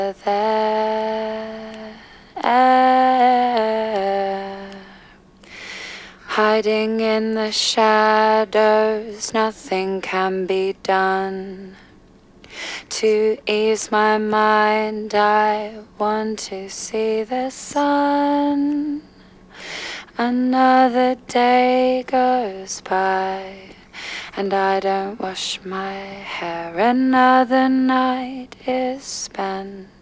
there, hiding in the shadows, nothing can be done. To ease my mind, I want to see the sun. Another day goes by, and I don't wash my hair. Another night is spent